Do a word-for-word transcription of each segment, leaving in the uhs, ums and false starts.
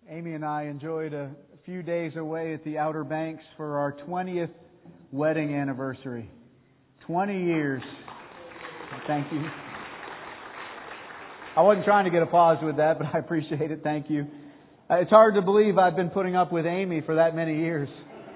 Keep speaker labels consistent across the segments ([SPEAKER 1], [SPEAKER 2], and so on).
[SPEAKER 1] Amy and I enjoyed a few days away at the Outer Banks for our twentieth wedding anniversary. twenty years. Thank you. I wasn't trying to get applause with that, but I appreciate it. Thank you. Uh, it's hard to believe I've been putting up with Amy for that many years.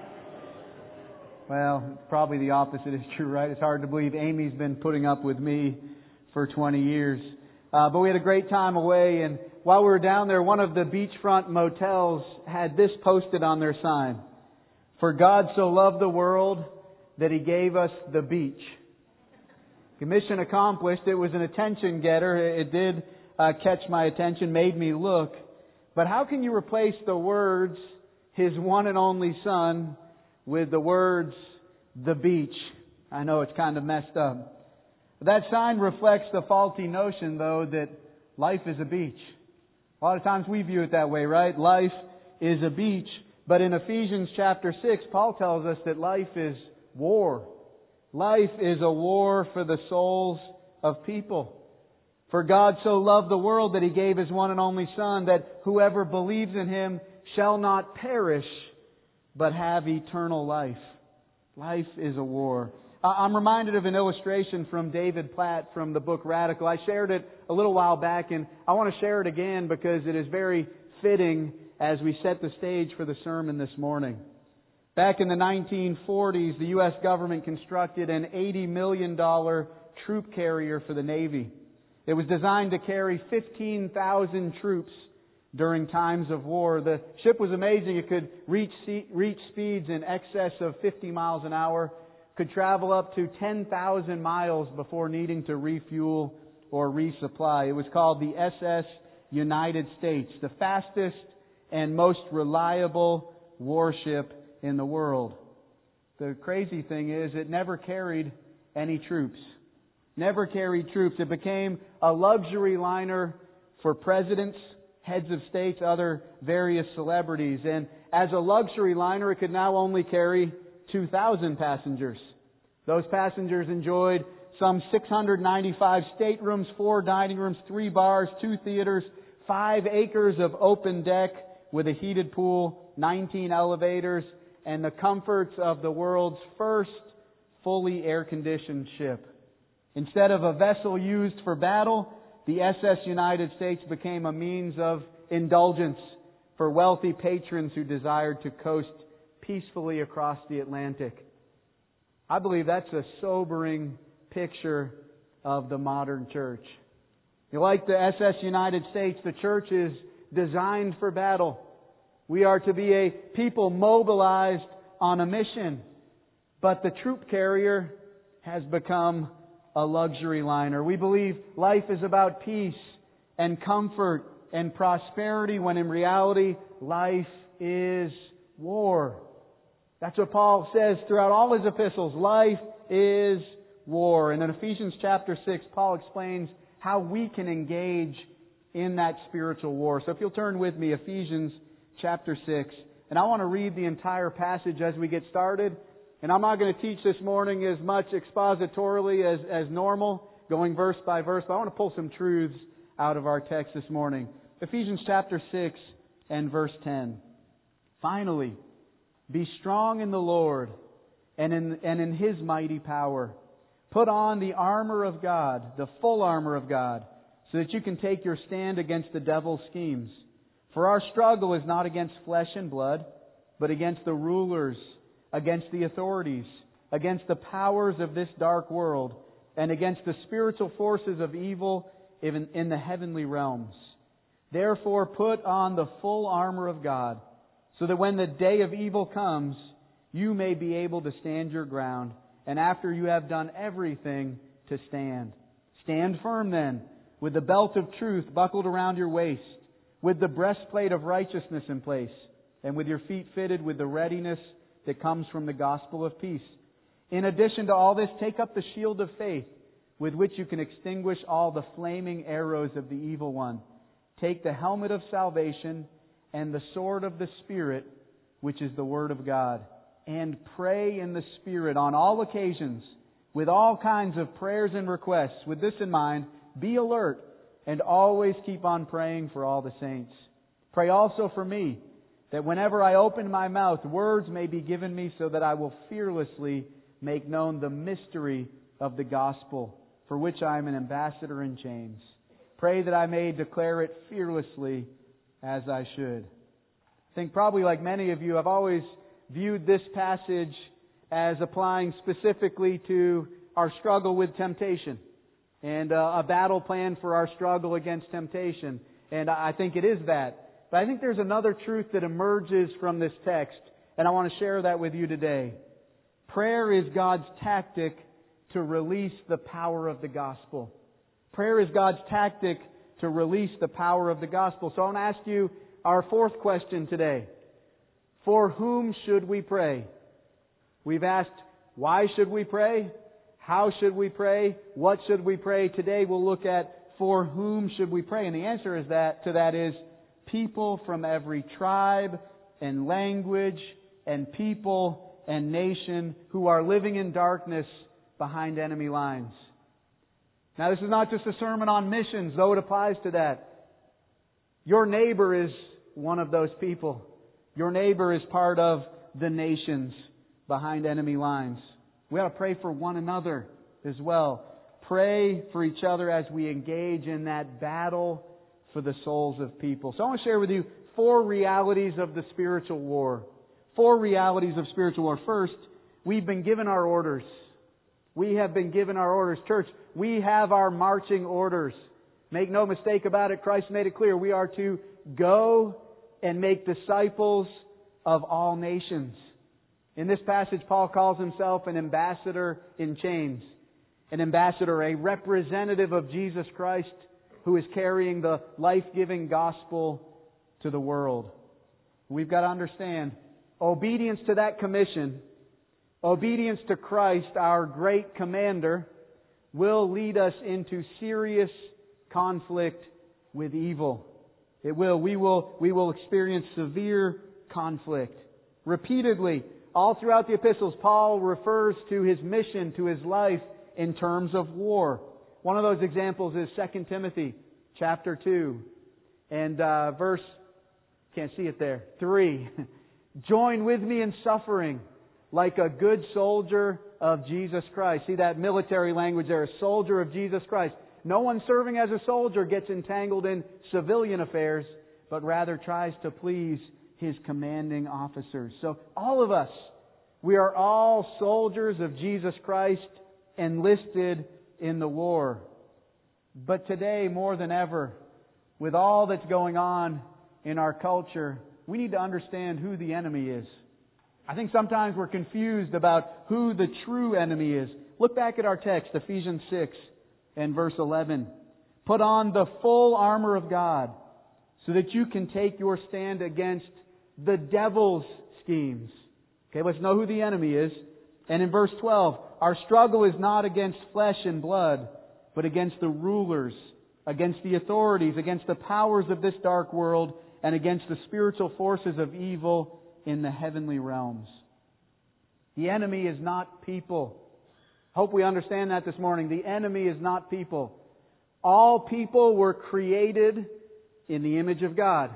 [SPEAKER 1] Well, probably the opposite is true, right? It's hard to believe Amy's been putting up with me for twenty years. Uh, but we had a great time away, and while we were down there, one of the beachfront motels had this posted on their sign: "For God so loved the world that He gave us the beach." Mission accomplished. It was an attention getter. It did uh, catch my attention, made me look. But how can you replace the words "His one and only Son" with the words "the beach"? I know it's kind of messed up. That sign reflects the faulty notion, though, that life is a beach. A lot of times we view it that way, right? Life is a beach. But in Ephesians chapter six, Paul tells us that life is war. Life is a war for the souls of people. For God so loved the world that He gave His one and only Son, that whoever believes in Him shall not perish, but have eternal life. Life is a war. I'm reminded of an illustration from David Platt from the book Radical. I shared it a little while back, and I want to share it again because it is very fitting as we set the stage for the sermon this morning. Back in the nineteen forties, the U S government constructed an eighty million dollars troop carrier for the Navy. It was designed to carry fifteen thousand troops during times of war. The ship was amazing. It could reach reach speeds in excess of fifty miles an hour, could travel up to ten thousand miles before needing to refuel or resupply. It was called the S S United States, the fastest and most reliable warship in the world. The crazy thing is, it never carried any troops. Never carried troops. It became a luxury liner for presidents, heads of states, other various celebrities. And as a luxury liner, it could now only carry two thousand passengers. Those passengers enjoyed some six hundred ninety-five staterooms, four dining rooms, three bars, two theaters, five acres of open deck with a heated pool, nineteen elevators, and the comforts of the world's first fully air-conditioned ship. Instead of a vessel used for battle, the S S United States became a means of indulgence for wealthy patrons who desired to coast peacefully across the Atlantic. I believe that's a sobering picture of the modern church. You know, like the S S United States, the church is designed for battle. We are to be a people mobilized on a mission. But the troop carrier has become a luxury liner. We believe life is about peace and comfort and prosperity, when in reality, life is war. That's what Paul says throughout all his epistles. Life is war. And in Ephesians chapter six, Paul explains how we can engage in that spiritual war. So if you'll turn with me, Ephesians chapter six. And I want to read the entire passage as we get started. And I'm not going to teach this morning as much expositorily as, as normal, going verse by verse, but I want to pull some truths out of our text this morning. Ephesians chapter six and verse ten. Finally, be strong in the Lord and in, and in His mighty power. Put on the armor of God, the full armor of God, so that you can take your stand against the devil's schemes. For our struggle is not against flesh and blood, but against the rulers, against the authorities, against the powers of this dark world, and against the spiritual forces of evil in, in the heavenly realms. Therefore, put on the full armor of God, so that when the day of evil comes, you may be able to stand your ground, and after you have done everything, to stand. Stand firm then, with the belt of truth buckled around your waist, with the breastplate of righteousness in place, and with your feet fitted with the readiness that comes from the gospel of peace. In addition to all this, take up the shield of faith, with which you can extinguish all the flaming arrows of the evil one. Take the helmet of salvation and the sword of the Spirit, which is the Word of God. And pray in the Spirit on all occasions, with all kinds of prayers and requests. With this in mind, be alert and always keep on praying for all the saints. Pray also for me, that whenever I open my mouth, words may be given me so that I will fearlessly make known the mystery of the gospel, for which I am an ambassador in chains. Pray that I may declare it fearlessly as I should. I think probably like many of you, I've always viewed this passage as applying specifically to our struggle with temptation and uh, a battle plan for our struggle against temptation. And I think it is that. But I think there's another truth that emerges from this text, and I want to share that with you today. Prayer is God's tactic to release the power of the gospel. Prayer is God's tactic to release the power of the gospel. So I want to ask you our fourth question today. For whom should we pray? We've asked, why should we pray? How should we pray? What should we pray? Today we'll look at for whom should we pray? And the answer is that to that is people from every tribe and language and people and nation who are living in darkness behind enemy lines. Now, this is not just a sermon on missions, though it applies to that. Your neighbor is one of those people. Your neighbor is part of the nations behind enemy lines. We ought to pray for one another as well. Pray for each other as we engage in that battle for the souls of people. So I want to share with you four realities of the spiritual war. Four realities of spiritual war. First, we've been given our orders. We have been given our orders. Church, we have our marching orders. Make no mistake about it, Christ made it clear. We are to go and make disciples of all nations. In this passage, Paul calls himself an ambassador in chains. An ambassador, a representative of Jesus Christ who is carrying the life-giving gospel to the world. We've got to understand, obedience to that commission, obedience to Christ, our great commander, will lead us into serious conflict with evil. It will. We will, we will experience severe conflict. Repeatedly, all throughout the epistles, Paul refers to his mission, to his life, in terms of war. One of those examples is Second Timothy chapter two and uh, verse, can't see it there, three. Join with me in suffering like a good soldier of Jesus Christ. See that military language there, a soldier of Jesus Christ. No one serving as a soldier gets entangled in civilian affairs, but rather tries to please his commanding officers. So all of us, we are all soldiers of Jesus Christ enlisted in the war. But today, more than ever, with all that's going on in our culture, we need to understand who the enemy is. I think sometimes we're confused about who the true enemy is. Look back at our text, Ephesians six and verse eleven. Put on the full armor of God so that you can take your stand against the devil's schemes. Okay, let's know who the enemy is. And in verse twelve, our struggle is not against flesh and blood, but against the rulers, against the authorities, against the powers of this dark world, and against the spiritual forces of evil in the heavenly realms. The enemy is not people. Hope we understand that this morning. The enemy is not people. All people were created in the image of God.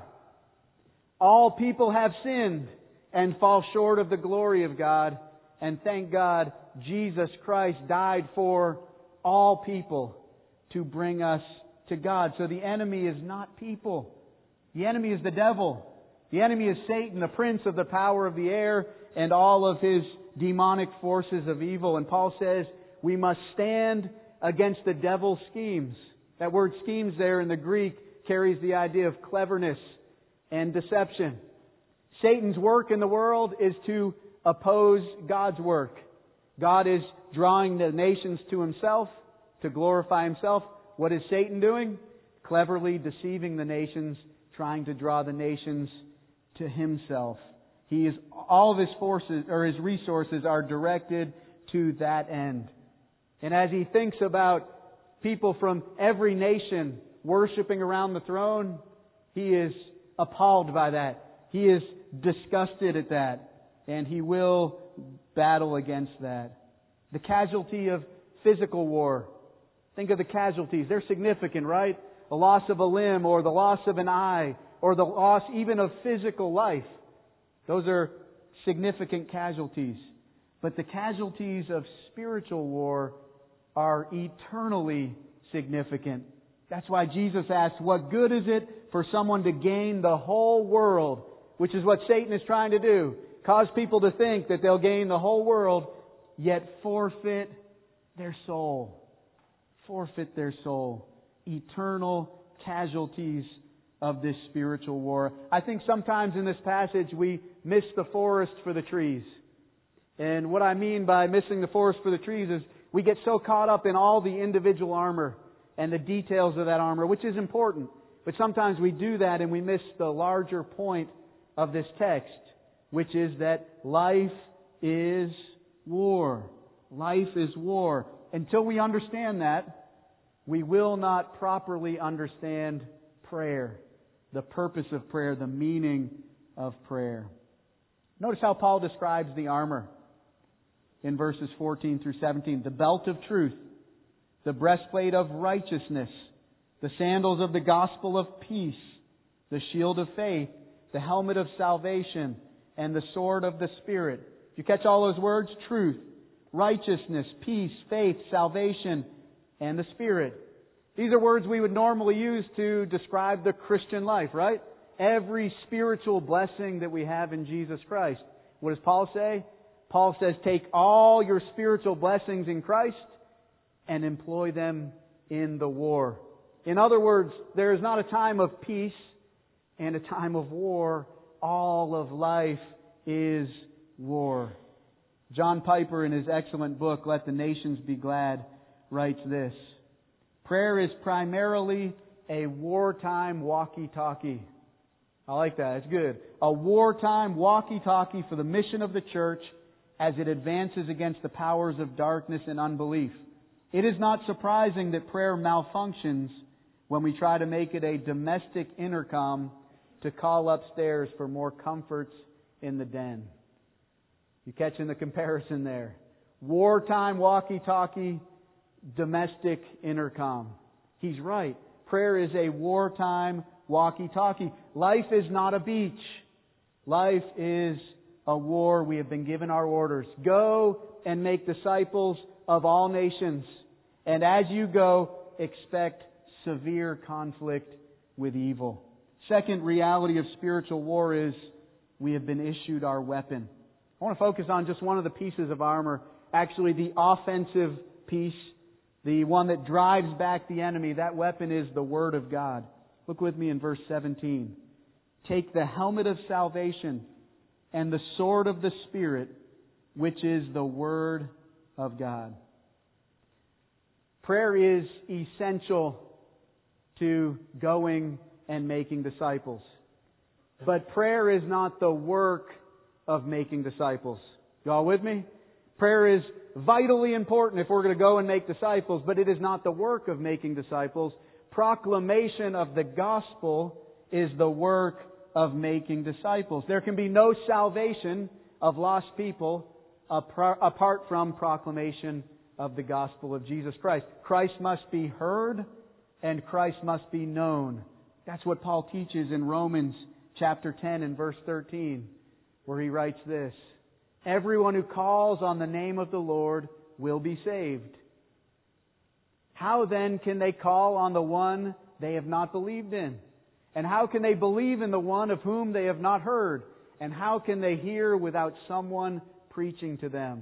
[SPEAKER 1] All people have sinned and fall short of the glory of God. And thank God, Jesus Christ died for all people to bring us to God. So the enemy is not people. The enemy is the devil. The enemy is Satan, the prince of the power of the air, and all of his demonic forces of evil. And Paul says we must stand against the devil's schemes. That word schemes there in the Greek carries the idea of cleverness and deception. Satan's work in the world is to oppose God's work. God is drawing the nations to Himself to glorify Himself. What is Satan doing? Cleverly deceiving the nations, trying to draw the nations to himself. He is all of his forces or his resources are directed to that end. And as he thinks about people from every nation worshiping around the throne, he is appalled by that. He is disgusted at that. And he will battle against that. The casualty of physical war. Think of the casualties. They're significant, right? The loss of a limb or the loss of an eye or the loss even of physical life. Those are significant casualties. But the casualties of spiritual war are eternally significant. That's why Jesus asked, what good is it for someone to gain the whole world? Which is what Satan is trying to do. Cause people to think that they'll gain the whole world, yet forfeit their soul. Forfeit their soul. Eternal casualties of this spiritual war. I think sometimes in this passage we miss the forest for the trees. And what I mean by missing the forest for the trees is we get so caught up in all the individual armor and the details of that armor, which is important. But sometimes we do that and we miss the larger point of this text, which is that life is war. Life is war. Until we understand that, we will not properly understand prayer, the purpose of prayer, the meaning of prayer. Notice how Paul describes the armor in verses fourteen through seventeen. The belt of truth, the breastplate of righteousness, the sandals of the gospel of peace, the shield of faith, the helmet of salvation, and the sword of the Spirit. Did you catch all those words? Truth, righteousness, peace, faith, salvation, and the Spirit. These are words we would normally use to describe the Christian life, right? Every spiritual blessing that we have in Jesus Christ. What does Paul say? Paul says, take all your spiritual blessings in Christ and employ them in the war. In other words, there is not a time of peace and a time of war. All of life is war. John Piper, in his excellent book, Let the Nations Be Glad, writes this: prayer is primarily a wartime walkie-talkie. I like that. It's good. A wartime walkie-talkie for the mission of the church as it advances against the powers of darkness and unbelief. It is not surprising that prayer malfunctions when we try to make it a domestic intercom to call upstairs for more comforts in the den. You catching the comparison there? Wartime walkie-talkie, domestic intercom. He's right. Prayer is a wartime walkie-talkie. Life is not a beach. Life is a war. We have been given our orders. Go and make disciples of all nations. And as you go, expect severe conflict with evil. Second reality of spiritual war is we have been issued our weapon. I want to focus on just one of the pieces of armor, actually the offensive piece, the one that drives back the enemy. That weapon is the Word of God. Look with me in verse seventeen. Take the helmet of salvation and the sword of the Spirit, which is the Word of God. Prayer is essential to going and making disciples. But prayer is not the work of making disciples. You all with me? Prayer is vitally important if we're going to go and make disciples, but it is not the work of making disciples. Proclamation of the gospel is the work of making disciples. There can be no salvation of lost people apart from proclamation of the gospel of Jesus Christ. Christ must be heard and Christ must be known. That's what Paul teaches in Romans chapter ten and verse thirteen, where he writes this: everyone who calls on the name of the Lord will be saved. How then can they call on the one they have not believed in? And how can they believe in the one of whom they have not heard? And how can they hear without someone preaching to them?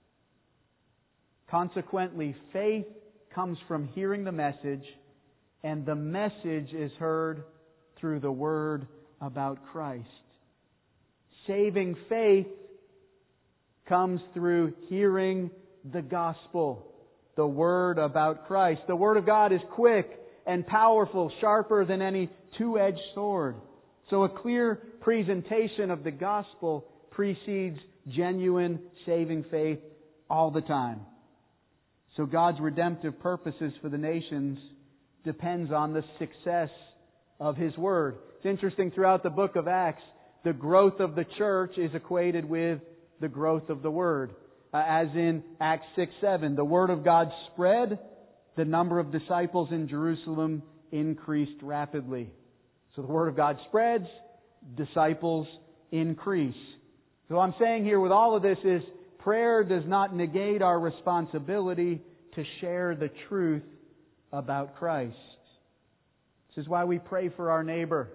[SPEAKER 1] Consequently, faith comes from hearing the message, and the message is heard through the word about Christ. Saving faith comes through hearing the gospel, the word about Christ. The Word of God is quick and powerful, sharper than any two-edged sword. So a clear presentation of the gospel precedes genuine saving faith all the time. So God's redemptive purposes for the nations depends on the success of His Word. It's interesting, throughout the book of Acts, the growth of the church is equated with the growth of the Word. Uh, as in Acts six seven, the Word of God spread, the number of disciples in Jerusalem increased rapidly. So the Word of God spreads, disciples increase. So what I'm saying here with all of this is prayer does not negate our responsibility to share the truth about Christ. This is why we pray for our neighbor.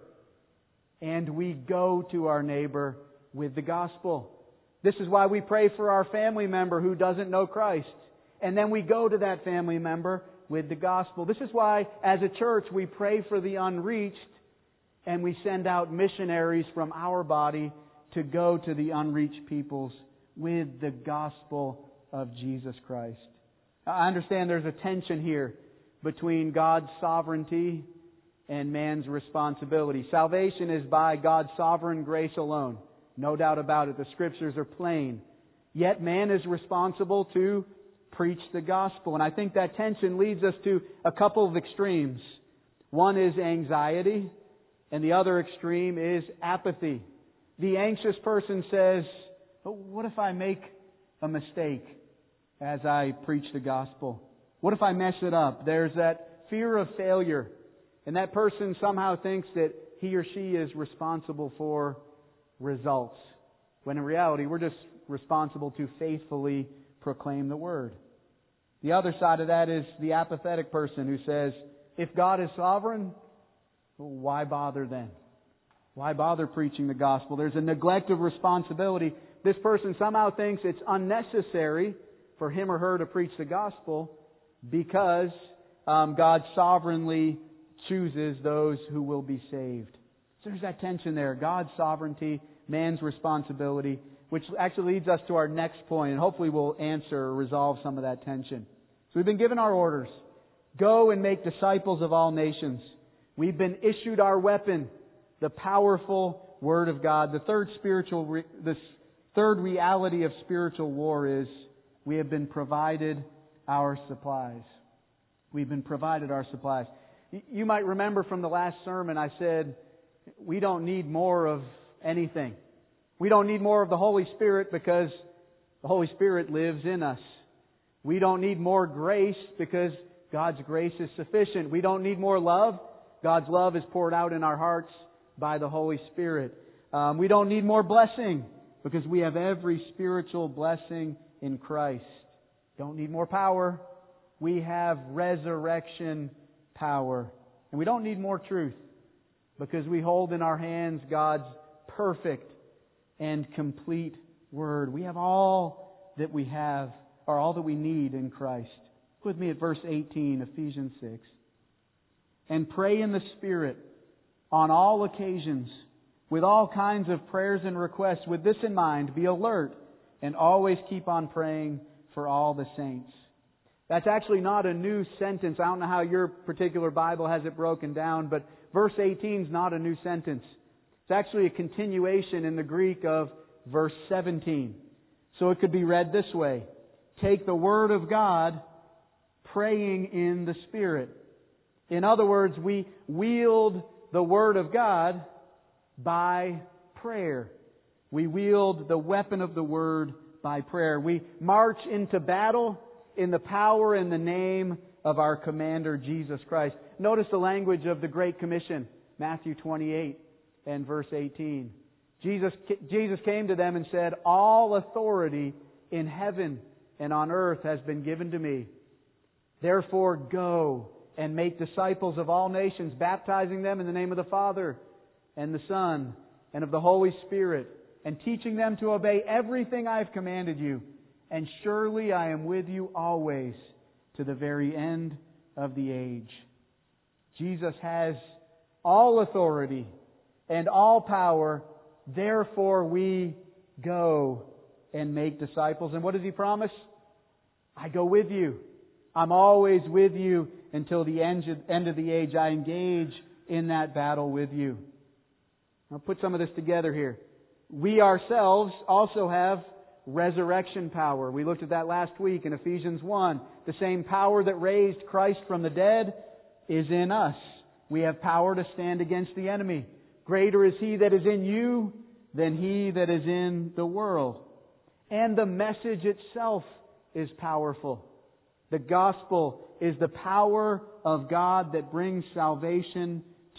[SPEAKER 1] And we go to our neighbor with the gospel. This is why we pray for our family member who doesn't know Christ. And then we go to that family member with the gospel. This is why, as a church, we pray for the unreached and we send out missionaries from our body to go to the unreached peoples with the gospel of Jesus Christ. I understand there's a tension here between God's sovereignty and man's responsibility. Salvation is by God's sovereign grace alone. No doubt about it. The Scriptures are plain. Yet man is responsible to preach the gospel. And I think that tension leads us to a couple of extremes. One is anxiety, and the other extreme is apathy. The anxious person says, oh, what if I make a mistake as I preach the gospel? What if I mess it up? There's that fear of failure. And that person somehow thinks that he or she is responsible for results. When in reality, we're just responsible to faithfully proclaim the Word. The other side of that is the apathetic person who says, if God is sovereign, why bother then? Why bother preaching the gospel? There's a neglect of responsibility. This person somehow thinks it's unnecessary for him or her to preach the gospel because um, God sovereignly chooses those who will be saved. So there's that tension there. God's sovereignty, man's responsibility, which actually leads us to our next point, and hopefully we'll answer or resolve some of that tension. So we've been given our orders. Go and make disciples of all nations. We've been issued our weapon, the powerful Word of God. The third spiritual, re- the third reality of spiritual war is we have been provided our supplies. We've been provided our supplies. You might remember from the last sermon I said, we don't need more of anything. We don't need more of the Holy Spirit because the Holy Spirit lives in us. We don't need more grace because God's grace is sufficient. We don't need more love. God's love is poured out in our hearts by the Holy Spirit. Um, we don't need more blessing because we have every spiritual blessing in Christ. Don't need more power. We have resurrection power. And we don't need more truth because we hold in our hands God's perfect and complete Word. We have all that we have, or all that we need in Christ. Look with me at verse eighteen, Ephesians six. And pray in the Spirit on all occasions, with all kinds of prayers and requests. With this in mind, be alert and always keep on praying for all the saints. That's actually not a new sentence. I don't know how your particular Bible has it broken down, but verse eighteen is not a new sentence. It's actually a continuation in the Greek of verse seventeen. So it could be read this way. Take the Word of God, praying in the Spirit. In other words, we wield the Word of God by prayer. We wield the weapon of the Word by prayer. We march into battle in the power and the name of our Commander, Jesus Christ. Notice the language of the Great Commission, Matthew twenty-eight and verse eighteen. Jesus, Jesus came to them and said, all authority in heaven and on earth has been given to me. Therefore go and make disciples of all nations, baptizing them in the name of the Father and the Son and of the Holy Spirit, and teaching them to obey everything I have commanded you. And surely I am with you always to the very end of the age. Jesus has all authority and all power. Therefore we go and make disciples. And what does He promise? I go with you. I'm always with you until the end of the age. I engage in that battle with you. I'll put some of this together here. We ourselves also have resurrection power. We looked at that last week in Ephesians one. The same power that raised Christ from the dead is in us. We have power to stand against the enemy. Greater is He that is in you than he that is in the world. And the message itself is powerful. The gospel is the power of God that brings salvation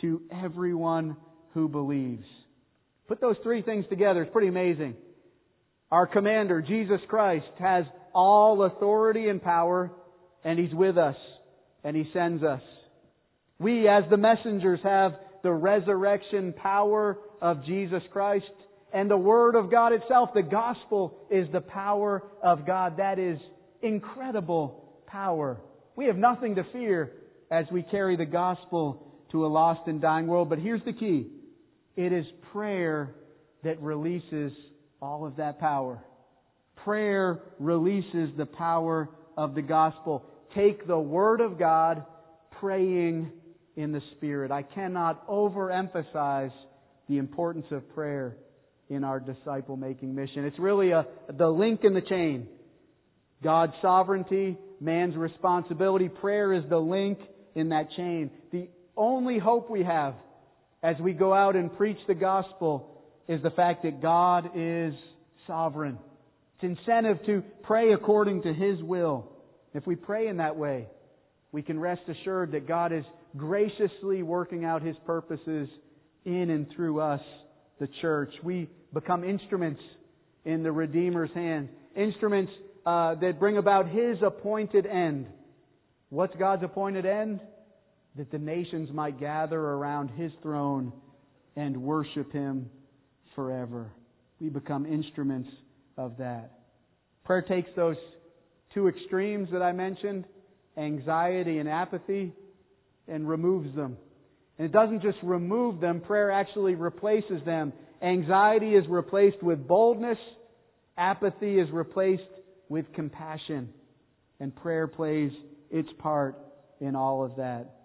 [SPEAKER 1] to everyone who believes. Put those three things together. It's pretty amazing. Our commander, Jesus Christ, has all authority and power, and He's with us, and He sends us. We, as the messengers, have the resurrection power of Jesus Christ, and the Word of God itself, the gospel, is the power of God. That is incredible power. We have nothing to fear as we carry the gospel to a lost and dying world. But here's the key. It is prayer that releases all of that power. Prayer releases the power of the gospel. Take the Word of God, praying in the Spirit. I cannot overemphasize the importance of prayer in our disciple-making mission. It's really a, the link in the chain. God's sovereignty, man's responsibility. Prayer is the link in that chain. The only hope we have as we go out and preach the gospel is the fact that God is sovereign. It's incentive to pray according to His will. If we pray in that way, we can rest assured that God is graciously working out His purposes in and through us, the church. We become instruments in the Redeemer's hand. Instruments uh, that bring about His appointed end. What's God's appointed end? That the nations might gather around His throne and worship Him forever. We become instruments of that. Prayer takes those two extremes that I mentioned, anxiety and apathy, and removes them. And it doesn't just remove them, prayer actually replaces them. Anxiety is replaced with boldness. Apathy is replaced with compassion. And prayer plays its part in all of that.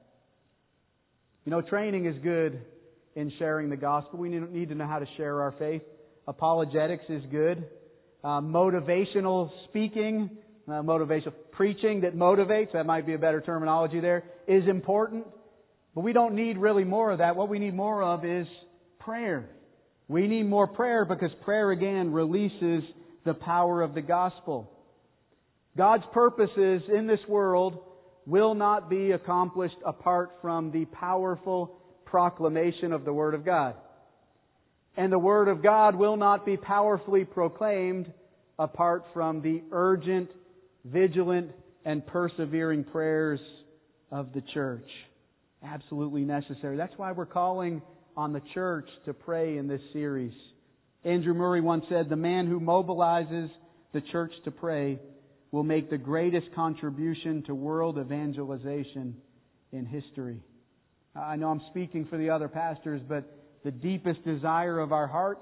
[SPEAKER 1] You know, training is good in sharing the gospel. We need to know how to share our faith. Apologetics is good. Uh, motivational speaking, uh, motivational preaching that motivates, that might be a better terminology there, is important. But we don't need really more of that. What we need more of is prayer. We need more prayer because prayer, again, releases the power of the gospel. God's purposes in this world will not be accomplished apart from the powerful proclamation of the Word of God. And the Word of God will not be powerfully proclaimed apart from the urgent, vigilant, and persevering prayers of the church. Absolutely necessary. That's why we're calling on the church to pray in this series. Andrew Murray once said, "The man who mobilizes the church to pray will make the greatest contribution to world evangelization in history." I know I'm speaking for the other pastors, but the deepest desire of our hearts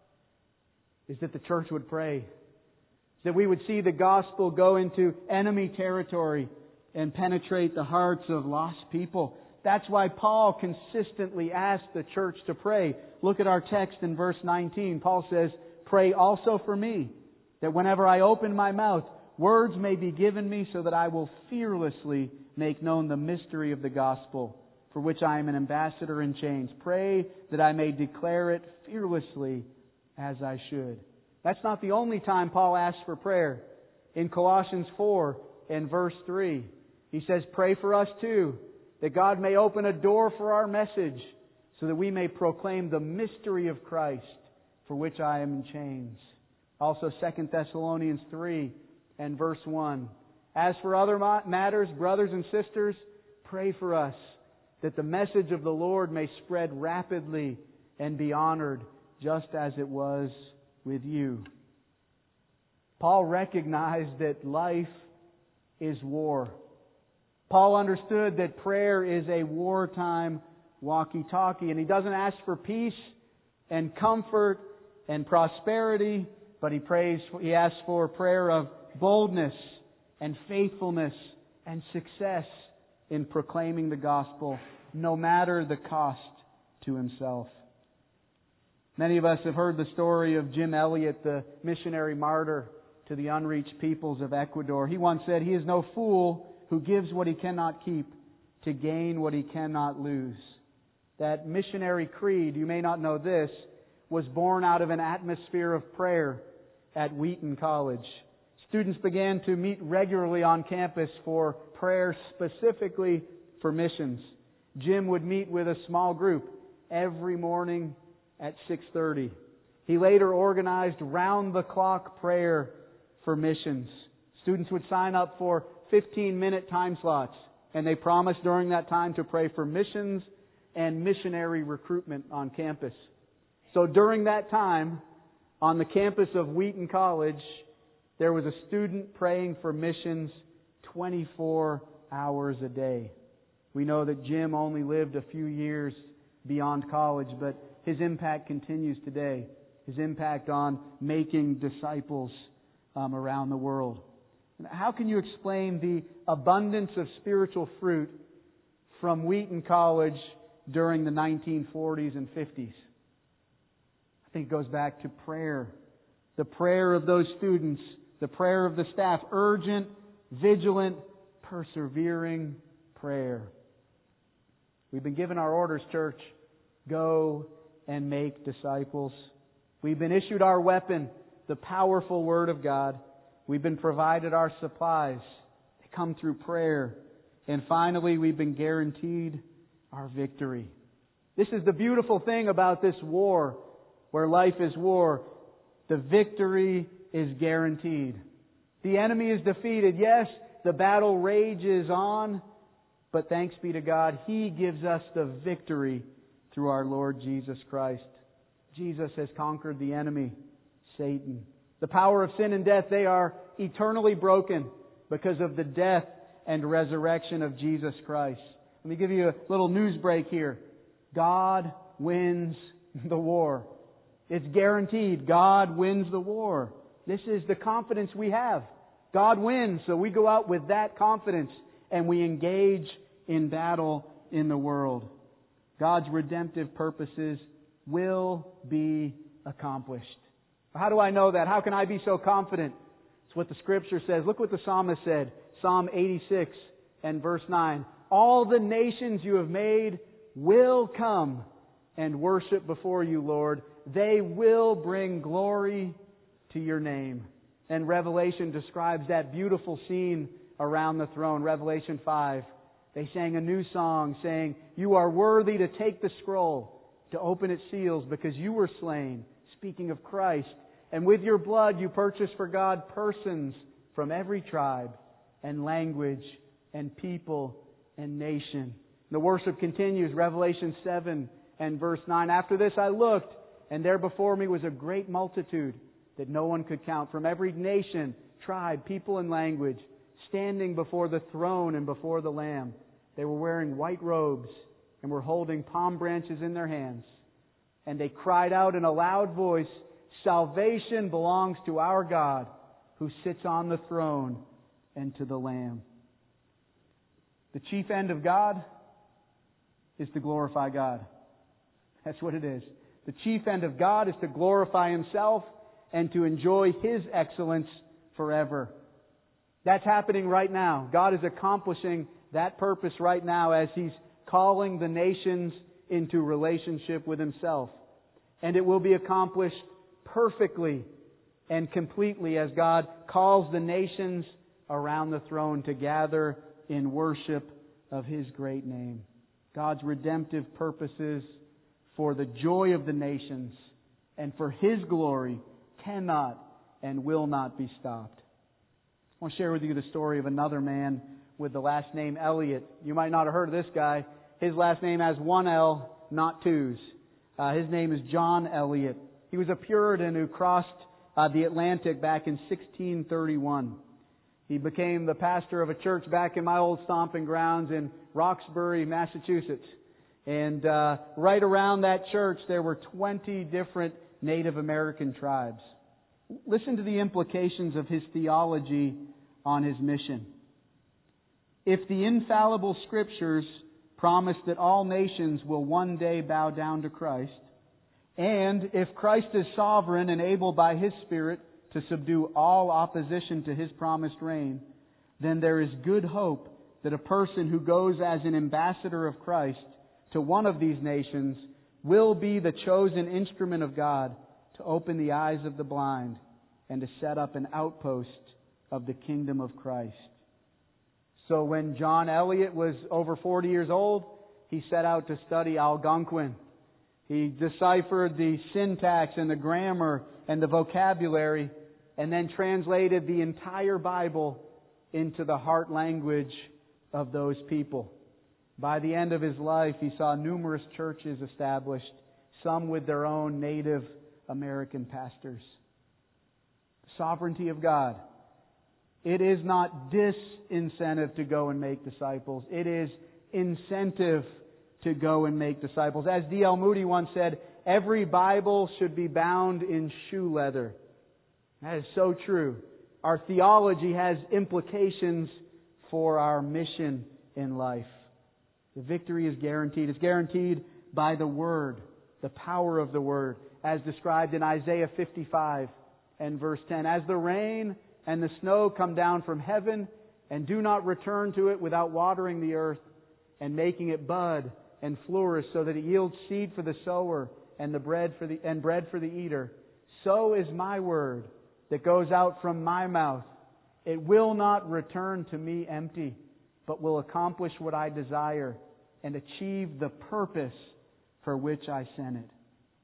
[SPEAKER 1] is that the church would pray. That we would see the gospel go into enemy territory and penetrate the hearts of lost people. That's why Paul consistently asked the church to pray. Look at our text in verse nineteen. Paul says, "Pray also for me, that whenever I open my mouth, words may be given me so that I will fearlessly make known the mystery of the gospel, for which I am an ambassador in chains. Pray that I may declare it fearlessly as I should." That's not the only time Paul asks for prayer. In Colossians four and verse three, he says, "Pray for us too, that God may open a door for our message, so that we may proclaim the mystery of Christ, for which I am in chains." Also Second Thessalonians three and verse one, "As for other matters, brothers and sisters, pray for us, that the message of the Lord may spread rapidly and be honored, just as it was with you." Paul recognized that life is war. Paul understood that prayer is a wartime walkie-talkie, and he doesn't ask for peace and comfort and prosperity, but he prays, he asks for prayer of boldness and faithfulness and success in proclaiming the gospel, no matter the cost to himself. Many of us have heard the story of Jim Elliot, the missionary martyr to the unreached peoples of Ecuador. He once said, "He is no fool who gives what he cannot keep to gain what he cannot lose." That missionary creed, you may not know this, was born out of an atmosphere of prayer at Wheaton College. Students began to meet regularly on campus for prayer specifically for missions. Jim would meet with a small group every morning at six thirty. He later organized round-the-clock prayer for missions. Students would sign up for fifteen-minute time slots, and they promised during that time to pray for missions and missionary recruitment on campus. So during that time, on the campus of Wheaton College, there was a student praying for missions twenty-four hours a day. We know that Jim only lived a few years beyond college, but his impact continues today. His impact on making disciples um, around the world. How can you explain the abundance of spiritual fruit from Wheaton College during the nineteen forties and fifties? I think it goes back to prayer. The prayer of those students, the prayer of the staff, urgent, vigilant, persevering prayer. We've been given our orders, church. Go and make disciples. We've been issued our weapon, the powerful Word of God. We've been provided our supplies. They come through prayer. And finally, we've been guaranteed our victory. This is the beautiful thing about this war, where life is war. The victory is guaranteed. The enemy is defeated. Yes, the battle rages on, but thanks be to God, He gives us the victory through our Lord Jesus Christ. Jesus has conquered the enemy, Satan. The power of sin and death, they are eternally broken because of the death and resurrection of Jesus Christ. Let me give you a little news break here. God wins the war. It's guaranteed. God wins the war. This is the confidence we have. God wins, so we go out with that confidence and we engage in battle in the world. God's redemptive purposes will be accomplished. How do I know that? How can I be so confident? It's what the Scripture says. Look what the psalmist said. Psalm eighty-six and verse nine. All the nations you have made will come and worship before you, Lord. They will bring glory to your name. And Revelation describes that beautiful scene around the throne. Revelation five. They sang a new song saying, you are worthy to take the scroll, to open its seals, because you were slain, speaking of Christ. And with your blood you purchased for God persons from every tribe and language and people and nation. The worship continues. Revelation seven and verse nine. After this I looked, and there before me was a great multitude that no one could count, from every nation, tribe, people, and language, standing before the throne and before the Lamb. They were wearing white robes and were holding palm branches in their hands. And they cried out in a loud voice, salvation belongs to our God who sits on the throne and to the Lamb. The chief end of God is to glorify God. That's what it is. The chief end of God is to glorify Himself and to enjoy His excellence forever. That's happening right now. God is accomplishing that purpose right now as He's calling the nations into relationship with Himself. And it will be accomplished perfectly and completely as God calls the nations around the throne to gather in worship of His great name. God's redemptive purposes for the joy of the nations and for His glory cannot and will not be stopped. I want to share with you the story of another man with the last name Elliott. You might not have heard of this guy. His last name has one L, not twos. Uh, his name is John Elliott. He was a Puritan who crossed uh, the Atlantic back in sixteen thirty-one. He became the pastor of a church back in my old stomping grounds in Roxbury, Massachusetts. And uh, right around that church there were twenty different Native American tribes. Listen to the implications of his theology on his mission. If the infallible Scriptures promise that all nations will one day bow down to Christ, and if Christ is sovereign and able by His Spirit to subdue all opposition to His promised reign, then there is good hope that a person who goes as an ambassador of Christ to one of these nations will be the chosen instrument of God to open the eyes of the blind and to set up an outpost of the kingdom of Christ. So when John Elliott was over forty years old, he set out to study Algonquin. He deciphered the syntax and the grammar and the vocabulary, and then translated the entire Bible into the heart language of those people. By the end of his life, he saw numerous churches established, some with their own Native American pastors. Sovereignty of God. It is not disincentive to go and make disciples. It is incentive to go and make disciples. As D L Moody once said, every Bible should be bound in shoe leather. That is so true. Our theology has implications for our mission in life. The victory is guaranteed. It's guaranteed by the Word, the power of the Word, as described in Isaiah fifty-five and verse ten. As the rain and the snow come down from heaven and do not return to it without watering the earth and making it bud and flourish so that it yields seed for the sower and the bread for the and bread for the eater, so is my word that goes out from my mouth. It will not return to me empty, but will accomplish what I desire and achieve the purpose for which I sent it.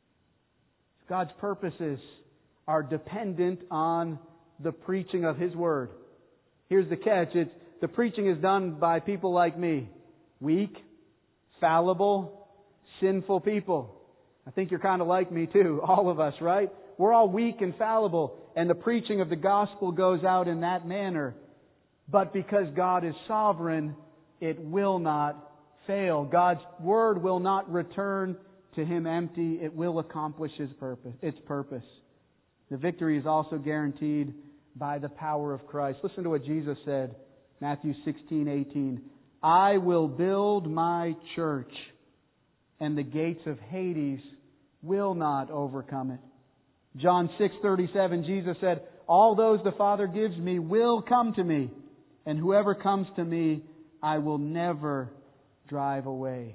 [SPEAKER 1] God's purposes are dependent on the preaching of His Word. Here's the catch. It's, the preaching is done by people like me. Weak, fallible, sinful people. I think you're kind of like me too. All of us, right? We're all weak and fallible. And the preaching of the gospel goes out in that manner. But because God is sovereign, it will not fail. God's Word will not return to Him empty. It will accomplish His purpose, its purpose. The victory is also guaranteed by the power of Christ. Listen to what Jesus said, Matthew sixteen eighteen. I will build my church, and the gates of Hades will not overcome it. John six thirty-seven, Jesus said, all those the Father gives me will come to me, and whoever comes to me, I will never drive away.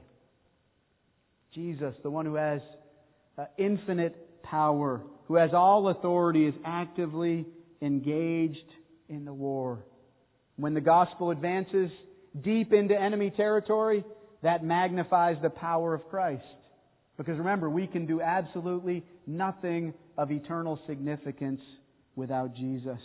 [SPEAKER 1] Jesus, the one who has uh, infinite power, who has all authority, is actively engaged in the war. When the gospel advances deep into enemy territory, that magnifies the power of Christ. Because remember, we can do absolutely nothing of eternal significance without Jesus.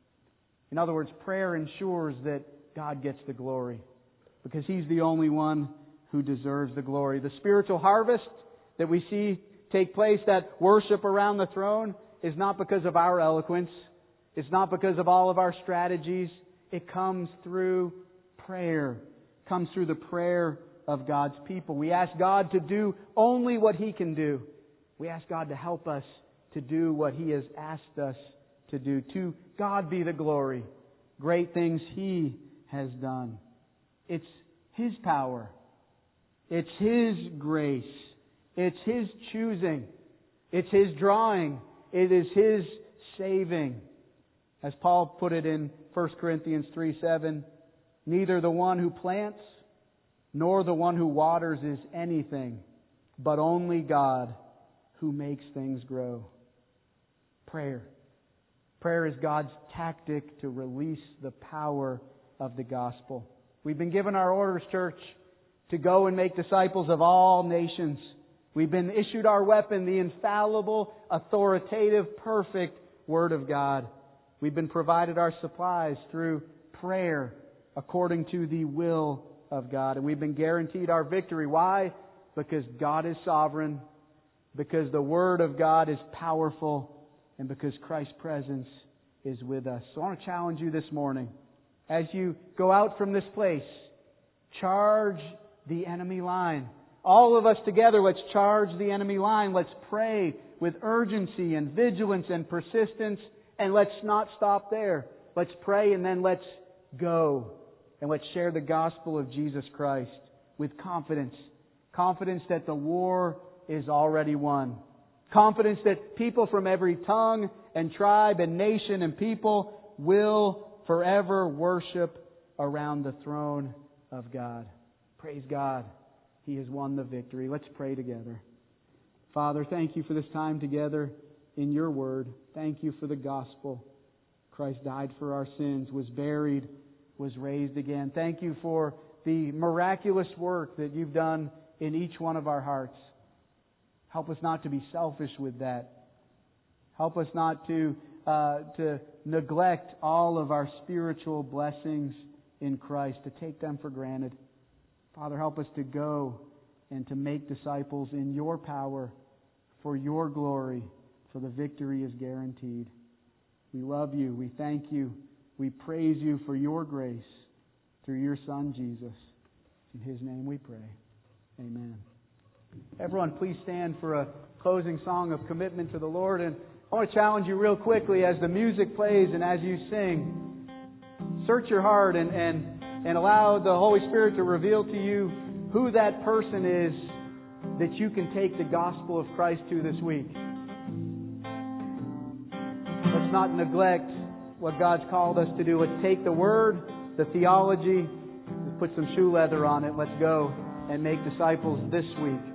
[SPEAKER 1] In other words, prayer ensures that God gets the glory, because He's the only one who deserves the glory. The spiritual harvest that we see take place, that worship around the throne, is not because of our eloquence. It's not because of all of our strategies. It comes through prayer. It comes through the prayer of God's people. We ask God to do only what He can do. We ask God to help us to do what He has asked us to do. To God be the glory. Great things He has done. It's His power. It's His grace. It's His choosing. It's His drawing. It is His saving. As Paul put it in First Corinthians three seven, neither the one who plants nor the one who waters is anything, but only God who makes things grow. Prayer. Prayer is God's tactic to release the power of the gospel. We've been given our orders, church, to go and make disciples of all nations. We've been issued our weapon, the infallible, authoritative, perfect Word of God. We've been provided our supplies through prayer according to the will of God. And we've been guaranteed our victory. Why? Because God is sovereign, because the Word of God is powerful, and because Christ's presence is with us. So I want to challenge you this morning. As you go out from this place, charge the enemy line. All of us together, let's charge the enemy line. Let's pray with urgency and vigilance and persistence. And let's not stop there. Let's pray and then let's go. And let's share the gospel of Jesus Christ with confidence. Confidence that the war is already won. Confidence that people from every tongue and tribe and nation and people will forever worship around the throne of God. Praise God. He has won the victory. Let's pray together. Father, thank You for this time together in Your Word. Thank You for the gospel. Christ died for our sins, was buried, was raised again. Thank You for the miraculous work that You've done in each one of our hearts. Help us not to be selfish with that. Help us not to uh, to neglect all of our spiritual blessings in Christ, to take them for granted. Father, help us to go and to make disciples in Your power, for Your glory, for the victory is guaranteed. We love You. We thank You. We praise You for Your grace through Your Son, Jesus. In His name we pray. Amen. Everyone, please stand for a closing song of commitment to the Lord. And I want to challenge you real quickly as the music plays and as you sing. Search your heart and, and, and allow the Holy Spirit to reveal to you who that person is that you can take the gospel of Christ to this week. Let's not neglect what God's called us to do. Let's take the Word, the theology, let's put some shoe leather on it. Let's go and make disciples this week.